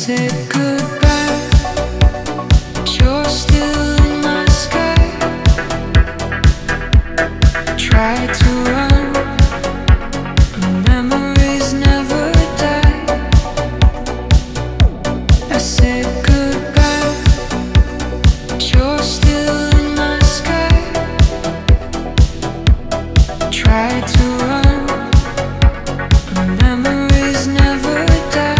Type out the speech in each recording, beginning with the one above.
said goodbye, but you're still in my sky. Tried to run, but memories never die. I said goodbye, but you're still in my sky. Tried to run, but memories never die.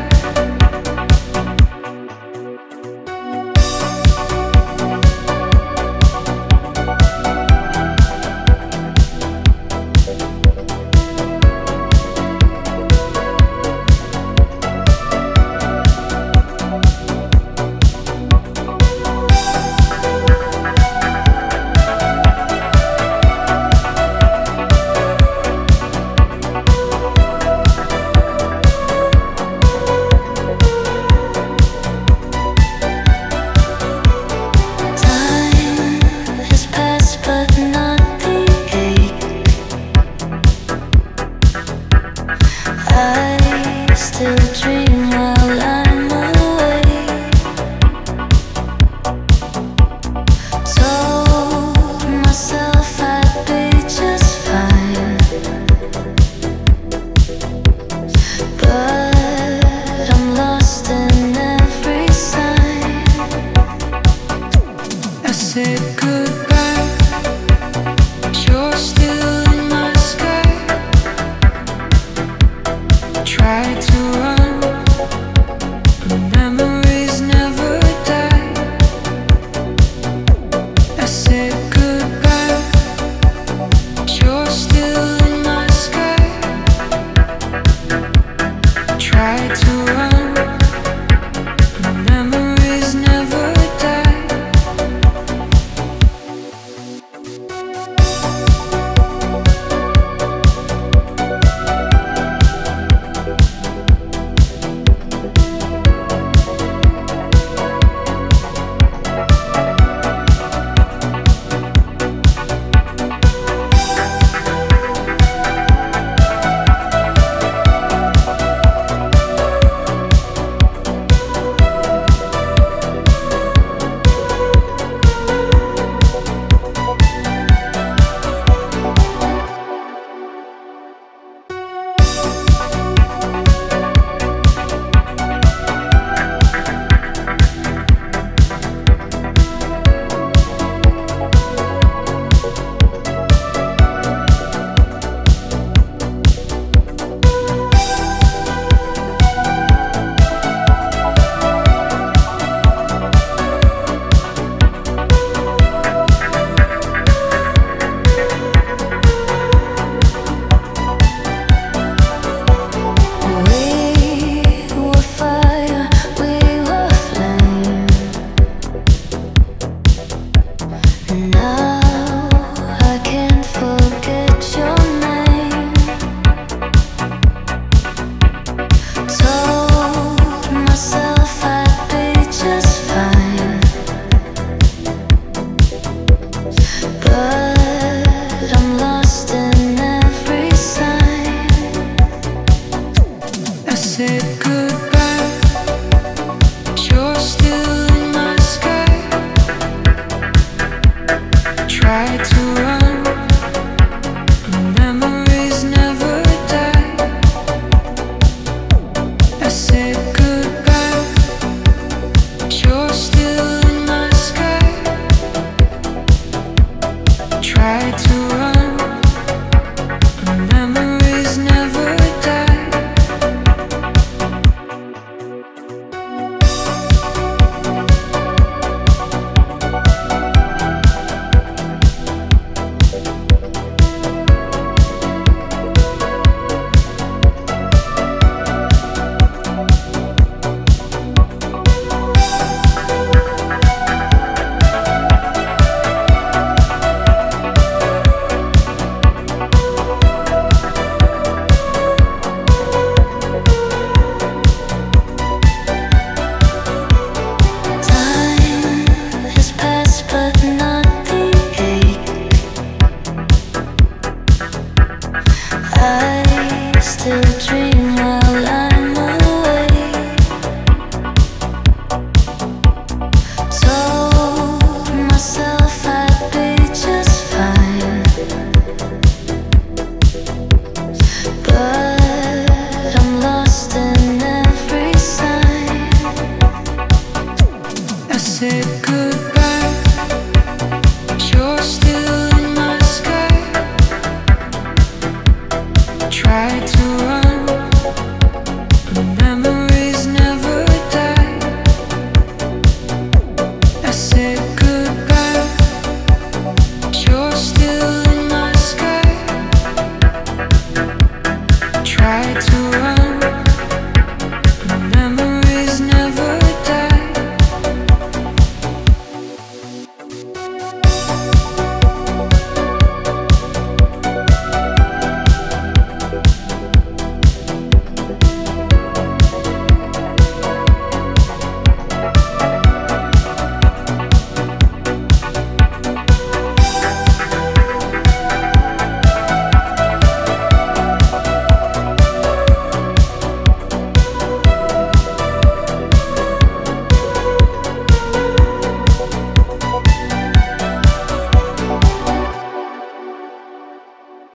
Still dream while I'm away. Told myself I'd be just fine, but I'm lost in every sign. I said goodbye, but you're still in my sky. Tried to run, but memories never die. I said goodbye, but you're still in my sky. Tried to run, but memories never die. I said goodbye, but you're still in my sky. Tried to run, but memories never die. I said